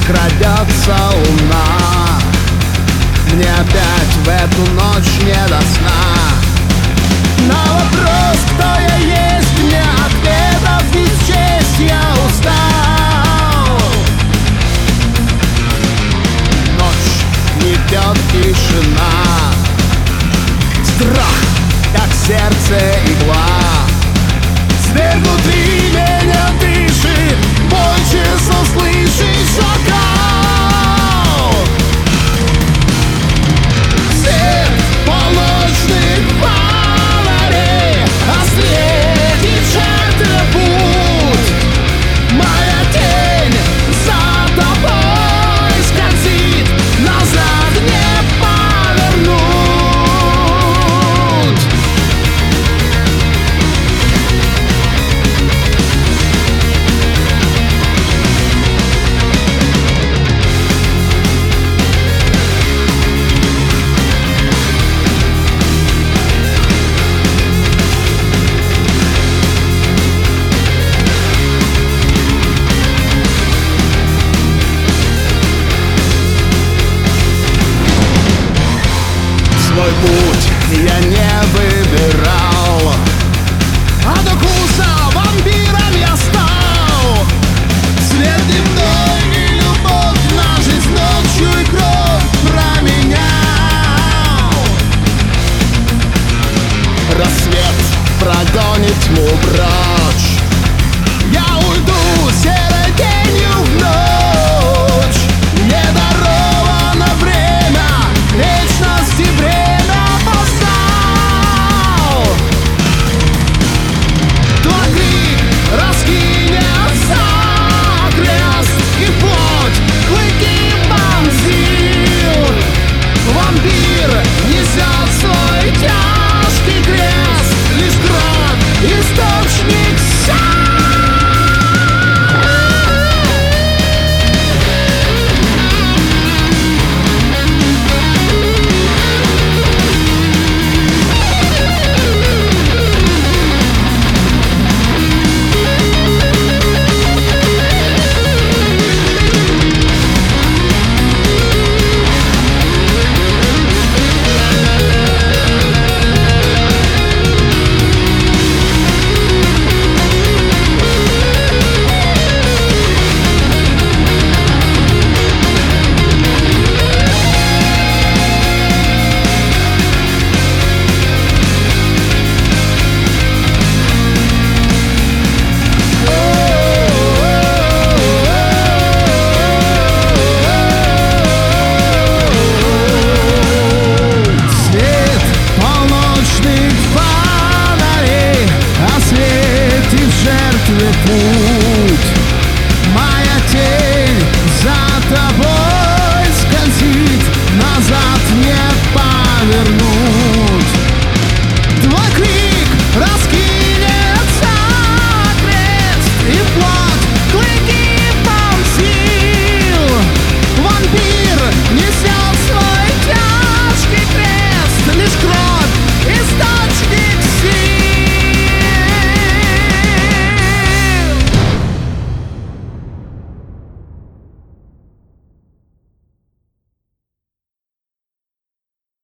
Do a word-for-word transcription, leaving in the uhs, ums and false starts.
крадется луна. Мне опять в эту ночь не до сна. На вопрос, кто я есть, мне ответов не счесть, я устал. Ночь гнетет тишина, страх, как сердце игла. Зверь внутри меня дышит, бой часов слышишь шакал. Свет полночных фонарей осветит шаг путь. Моя тень за тобой скользит, назад не повернуть. Свой путь я не выбирал, от укуса вампиром я стал. Свет дневной и любовь на жизнь ночью и кровь променял. Рассвет прогонит тьму, брат.